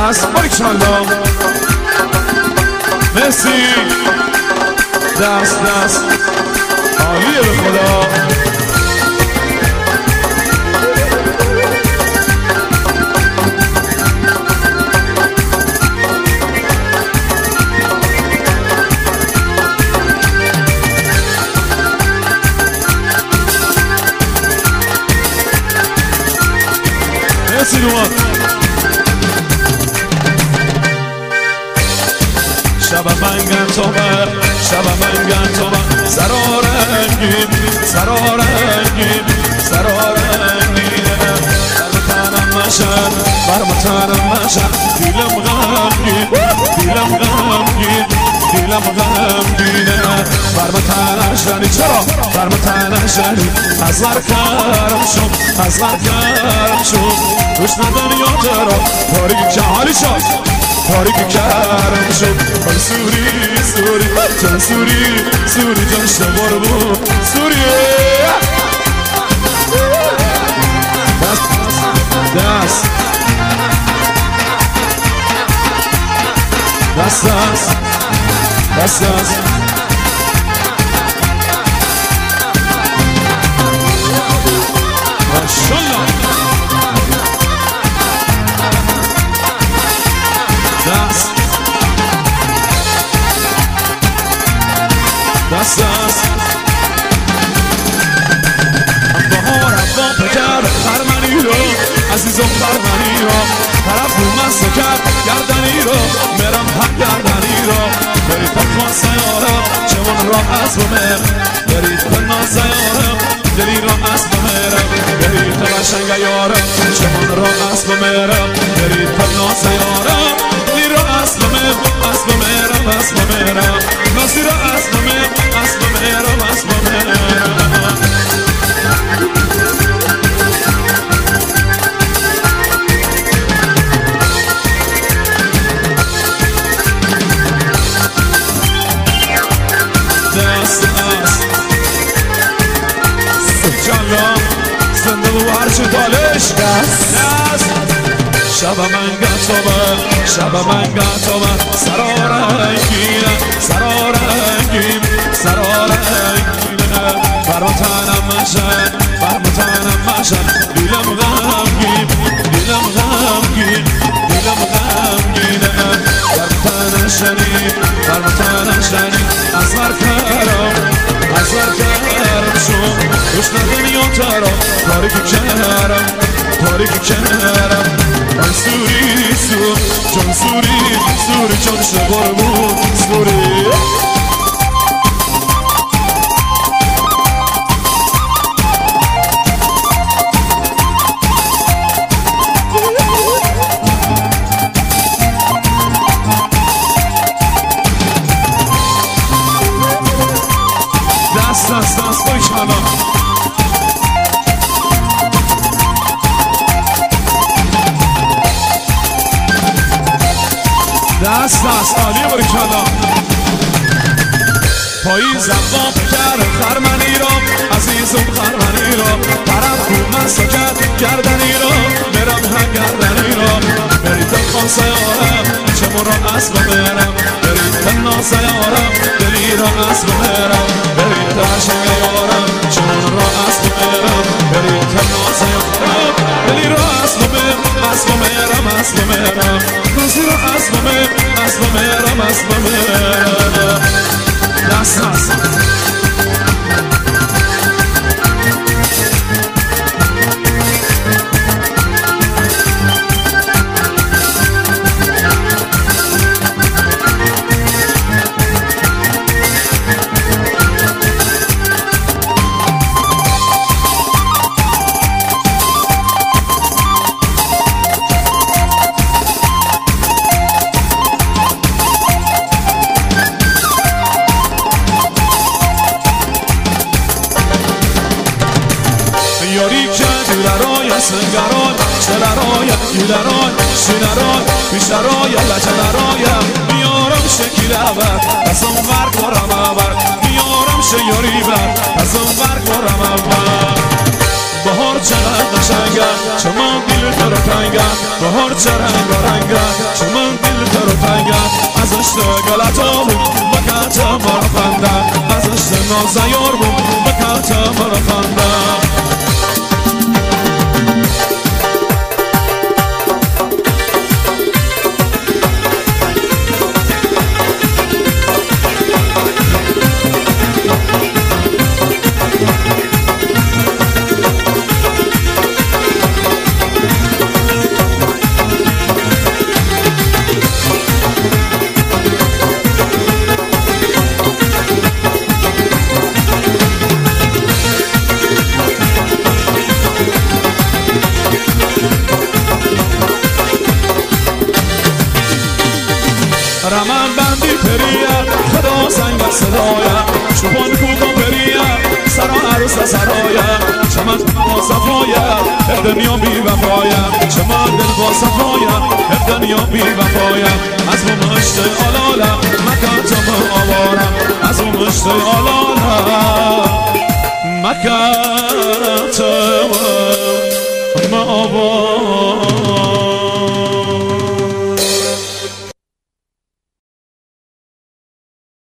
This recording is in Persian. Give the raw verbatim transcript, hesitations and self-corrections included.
دست باریکالله مرسی دست دست عالیه به خدا مرسی دومان شب منگن تو من شب منگن تو من سرارنگیم سرارنگیم سرارنگیم برمتنم مشن برمتنم مشن دیلم غمگین دیلم غمگین دیلم غمگینه برمتنشنی چرا برمتنشنی هزار کارم شم هزار کارم شم روش ندن یا ترا تاریکی که حالی شد تاریکی کارم شد آی سوری سوری جان سوری سوری جان شبار بود سوری دست دست دست دست دست دست ماشالله دست دست دست بهارم با پکر خرمنی رو عزیزم خرمنی رو طرف رو مست کرد گردنی رو میرم هم گردنی رو برید پا سیارم چمون را از بمر برید پا سیارم دلی را از بمرم برید پا شنگ یارم چمون را از بمرم برید پا سیارم دلی را از بمر از بمرم از بمرم ناسی را از بمر از بمرم از بمرم زنده و هرچی دالش دست شب من گتومه شب من گتومه سرارنگینه سرارنگین سرارنگینه برمتنم مشن برمتنم مشن دیلم غمگین دیلم غمگین دیلم غمگینه برمتنشنی برمتنشنی از هر کارم از هر کارم شم روش ندن یا ترا تاریکی کنرم تاریکی کنرم من سوری سور جان سوری سوری جان شبار بود سوری دست دست دست بایشانا دست دست عالی بریکالا پاییزم با پکر خرمنی را عزیزم خرمنی را طرف رو من سکت گردنی را میرم هم گردنی را برید خان سیارم چمون را از بمرم برید تنا سیارم دلی را از بمرم برید تشنگ یارم چمون را از بمرم برید تنا سیارم دلی را از بمرم از بمرم از بمرم نزی را از بمرم از بمرم از بمرم دست دست یاری که دیلرای سنگران چلرای گیلران شینران بیشترای لجنرای میارم شکیل اول از اون ورگ برم اول میارم شیاری بر از اون ورگ برم اول بهار چقدر قشنگه چما دیل تو رو رنگه بهار چه رنگ رنگه چمن دل در تنگه ازش گلتا بود بکت مرا خنده ازش نازیار بود بکت مرا خنده رمن بندی پریه خدا زنگ صدایه شبان کوکا پریه سرا عروس سرایه چمن با صفایه هر دنیا بی وفایه چمن دل با صفایه هر دنیا بی وفایه از اون مشت آلاله مکن تم آوارم از اون مشت آلاله مکن تم آوارم